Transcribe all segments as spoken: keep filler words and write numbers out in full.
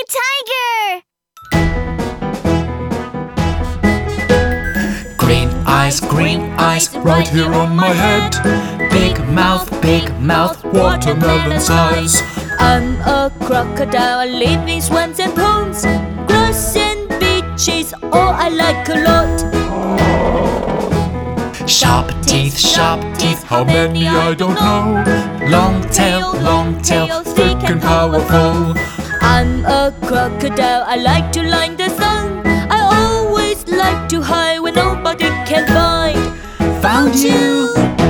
tiger! Green eyes, green eyes, right here on my head. Big mouth, big mouth, watermelon size. I'm a crocodile, I live in swamps and ponds, grass and beaches, oh I like a lot. Sharp teeth, sharp teeth, how many I don't know. Long tail, long tail, thick and powerful. I'm a crocodile, I like to line the sun. I always like to hide when nobody can find. Found you!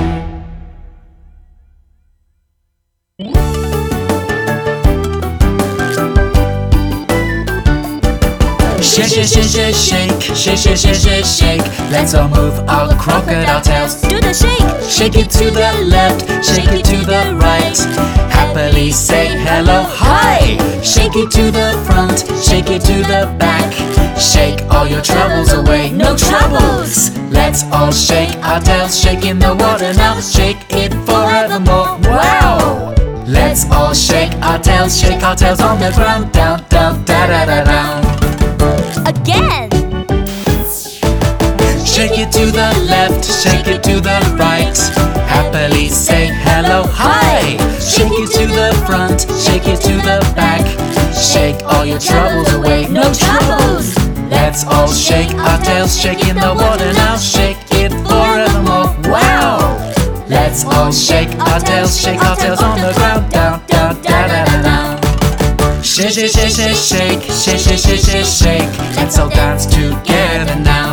Shake, shake, shake, shake, shake, shake, shake, shake, shake, shake. Let's all move our crocodile tails. Do the shake! Shake it to the left, shake it to the right. Happily say hello, hi. Shake it to the front, shake it to the back. Shake all your troubles away, no troubles. Let's all shake our tails, shake in the water now. Shake it forevermore, wow. Let's all shake our tails, shake our tails on the ground. Down, down, da da da down. Again! Shake it to the left, shake it to the right. Happily say hello, hi. Shake it to the front, shake it to the back. Shake all your troubles away, no troubles. Let's all shake our tails, shake in the water now. Shake it forevermore, wow. Let's all shake our tails, shake our tails on the ground. Down, down, da da da down. Shake, shake, shake, shake, shake, shake, shake, shake, shake, shake. Let's all dance together now.